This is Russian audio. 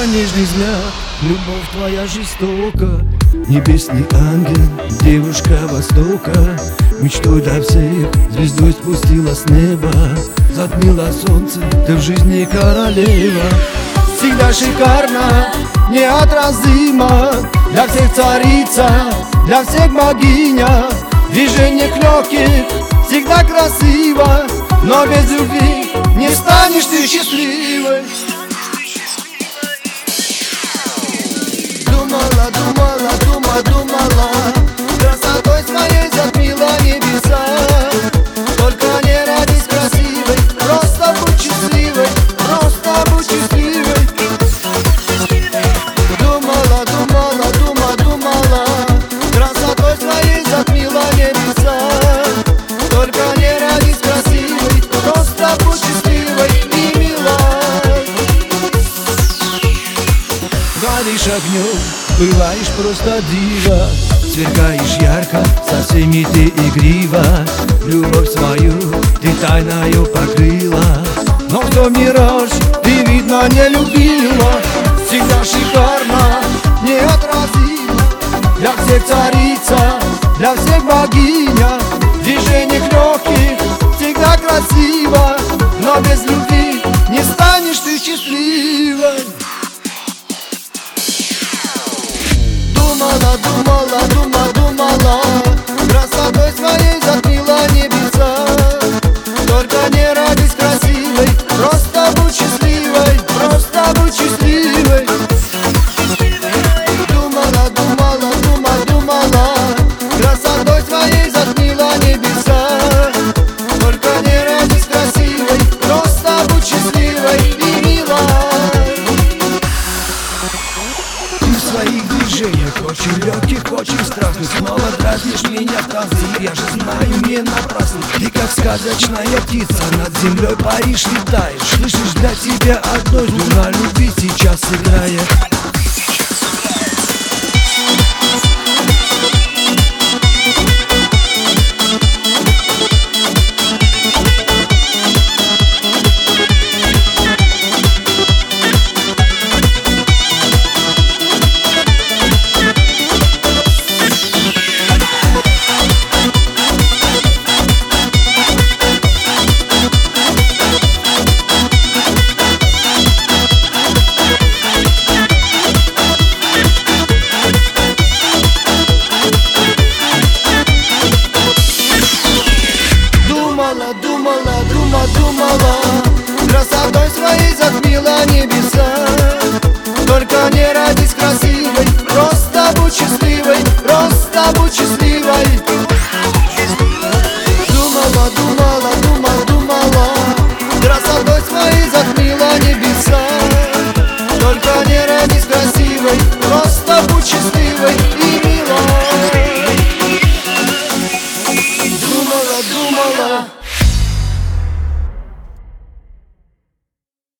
твой нежный взгляд, любовь твоя жестока. Небесный ангел, девушка Востока, мечтой до всех звездой спустилась с неба. Затмила солнце, ты в жизни королева. Всегда шикарно, неотразимо, для всех царица, для всех богиня. Движение легких, всегда красиво, но без любви не станешь ты счастливой. Думала, думала, думала, красотой своей затмила небеса. Только не родись красивой, просто будь счастливой, просто будь счастливой. Думала, думала, думала, красотой своей затмила небеса. Только не родись красивой, просто будь счастливой и милой. Горишь огнем, бываешь просто дива, сверкаешь ярко, со всеми ты игрива. Любовь свою ты тайною покрыла, но кто мираж ты, видно, не любила. Всегда шикарно, неотразимо, для всех царица, для всех богиня. Движение легких, всегда красиво, но без любви не станешь ты счастливой. Думала, думала, думала, красотой своей затмила небеса. Только не родись красивой, просто будь счастливой, просто будь счастливой. Думала, думала, думала, красотой своей затмила небеса. Только не родись красивой, просто будь счастливой и милой. Ты в своих движениях очень легких, очень страстных, снова дразнишь меня в танце. Я же знаю, не напрасно. Ты как сказочная птица, над землей паришь, летаешь. Слышишь, для тебя одной дура любви сейчас играет. Думала, красотой своей затмила небеса. Только не родись красивой, просто будь счастливой, просто будь счастливой. Думала, думала, думала, красотой своей затмила небеса. Только не родись красивой, просто будь счастливой и милой. Думала, думала.